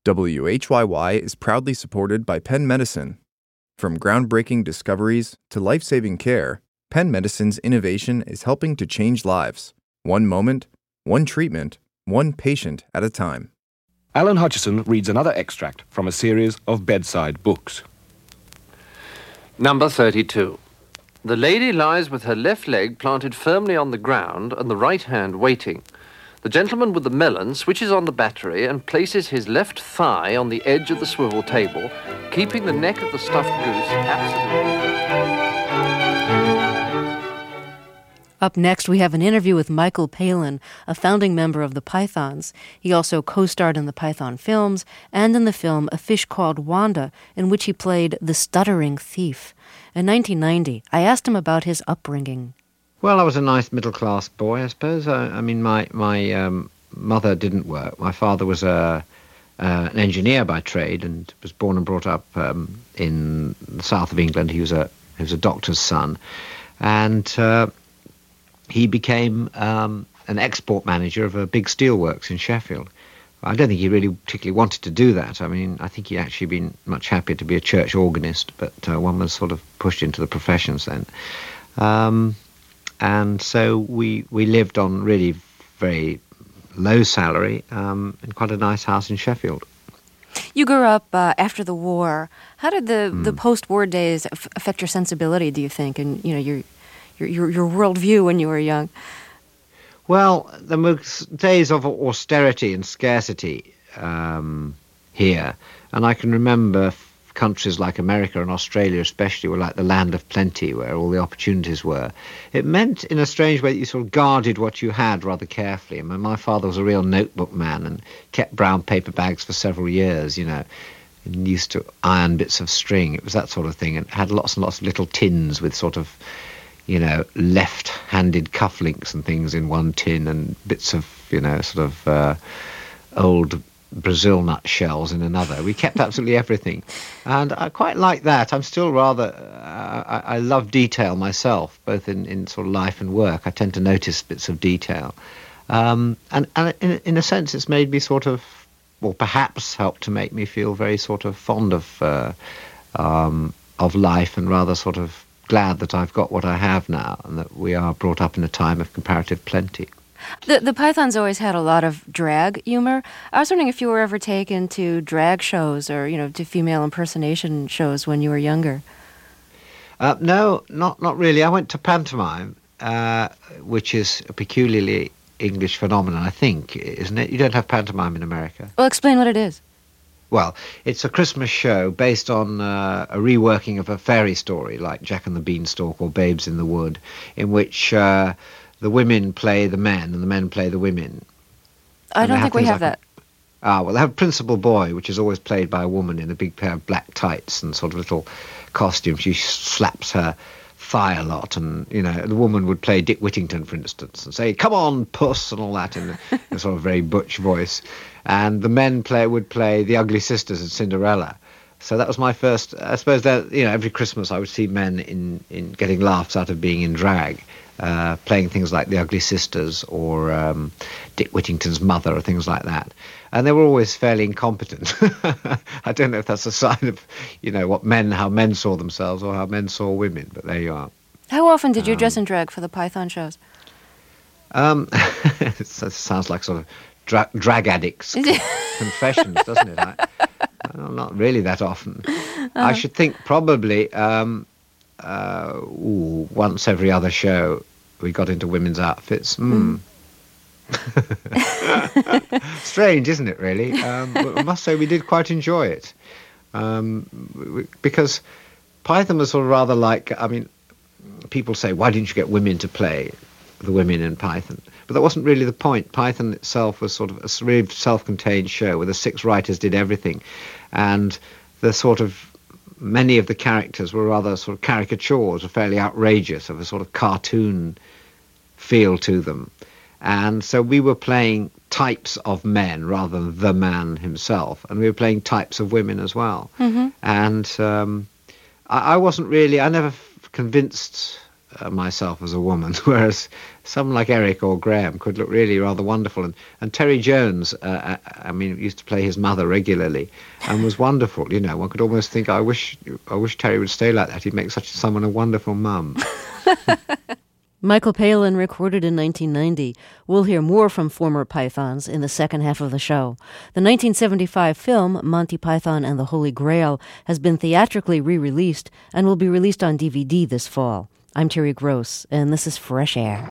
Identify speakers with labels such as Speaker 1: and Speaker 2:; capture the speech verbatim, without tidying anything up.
Speaker 1: W H Y Y is proudly supported by Penn Medicine. From groundbreaking discoveries to life-saving care, Penn Medicine's innovation is helping to change lives, one moment, one treatment, one patient at a time.
Speaker 2: Alan Hutchison reads another extract from a series of bedside books.
Speaker 3: Number thirty-two. The lady lies with her left leg planted firmly on the ground and the right hand waiting. The gentleman with the melon switches on the battery and places his left thigh on the edge of the swivel table, keeping the neck of the stuffed goose absolutely...
Speaker 4: Up next, we have an interview with Michael Palin, a founding member of the Pythons. He also co-starred in the Python films and in the film A Fish Called Wanda, in which he played the stuttering thief. In nineteen ninety, I asked him about his upbringing.
Speaker 5: Well, I was a nice middle-class boy, I suppose. I, I mean, my my um, mother didn't work. My father was a, uh, an engineer by trade and was born and brought up um, in the south of England. He was a he was a doctor's son, and uh, he became um, an export manager of a big steelworks in Sheffield. I don't think he really particularly wanted to do that. I mean, I think he'd actually been much happier to be a church organist, but uh, one was sort of pushed into the professions then. Um, And so we, we lived on really very low salary um, in quite a nice house in Sheffield.
Speaker 4: You grew up uh, after the war. How did the,
Speaker 5: Mm.
Speaker 4: the post-war days f- affect your sensibility, do you think, and you know your your your, your worldview when you were young?
Speaker 5: Well, the most days of austerity and scarcity um, here, and I can remember countries like America and Australia especially were like the land of plenty where all the opportunities were. It meant in a strange way that you sort of guarded what you had rather carefully. I mean, my father was a real notebook man and kept brown paper bags for several years, you know, and used to iron bits of string. It was that sort of thing, and had lots and lots of little tins with sort of, you know, left-handed cufflinks and things in one tin and bits of, you know, sort of uh, old Brazil nut shells in another. We kept absolutely everything, and I quite like that. I'm still rather uh, I, I love detail myself, both in, in sort of life and work. I tend to notice bits of detail, um, and, and in, in a sense it's made me sort of, or perhaps helped to make me feel very sort of fond of uh, um, of life, and rather sort of glad that I've got what I have now, and that we are brought up in a time of comparative plenty.
Speaker 4: The, the Pythons always had a lot of drag humor. I was wondering if you were ever taken to drag shows or, you know, to female impersonation shows when you were younger.
Speaker 5: Uh, no, not not really. I went to pantomime, uh, which is a peculiarly English phenomenon, I think, isn't it? You don't have pantomime in America.
Speaker 4: Well, explain what it is.
Speaker 5: Well, it's a Christmas show based on uh, a reworking of a fairy story like Jack and the Beanstalk or Babes in the Wood, in which... Uh, the women play the men and the men play the women.
Speaker 4: I
Speaker 5: and
Speaker 4: don't think we have
Speaker 5: like
Speaker 4: that.
Speaker 5: A, ah, well, they have a principal boy, which is always played by a woman in a big pair of black tights and sort of little costume. She slaps her thigh a lot, and, you know, the woman would play Dick Whittington, for instance, and say, "Come on, puss," and all that in a, in a sort of very butch voice. And the men play would play the Ugly Sisters and Cinderella. So that was my first, I suppose that, you know, every Christmas I would see men in, in getting laughs out of being in drag. Uh, playing things like the Ugly Sisters or um, Dick Whittington's mother or things like that. And they were always fairly incompetent. I don't know if that's a sign of, you know, what men, how men saw themselves or how men saw women, but there you are.
Speaker 4: How often did you
Speaker 5: Um,
Speaker 4: dress in drag for the Python shows?
Speaker 5: Um, it sounds like sort of dra- drag addicts confessions, doesn't it? I, well, not really that often. Uh-huh. I should think probably... Um, Uh, ooh, once every other show we got into women's outfits. Mm. Mm. Strange, isn't it, really? Um, but I must say we did quite enjoy it. Um, we, because Python was sort of rather like, I mean, people say, why didn't you get women to play the women in Python? But that wasn't really the point. Python itself was sort of a really self-contained show where the six writers did everything. And the sort of many of the characters were rather sort of caricatures, or fairly outrageous, of a sort of cartoon feel to them. And so we were playing types of men rather than the man himself, and we were playing types of women as well. Mm-hmm. And um, I, I wasn't really, I never f- convinced uh, myself as a woman, whereas someone like Eric or Graham could look really rather wonderful. And, and Terry Jones, uh, I, I mean, used to play his mother regularly and was wonderful. You know, one could almost think, I wish I wish Terry would stay like that. He'd make such someone a wonderful mum.
Speaker 4: Michael Palin recorded in nineteen ninety. We'll hear more from former Pythons in the second half of the show. The nineteen seventy-five film, Monty Python and the Holy Grail, has been theatrically re-released and will be released on D V D this fall. I'm Terry Gross, and this is Fresh Air.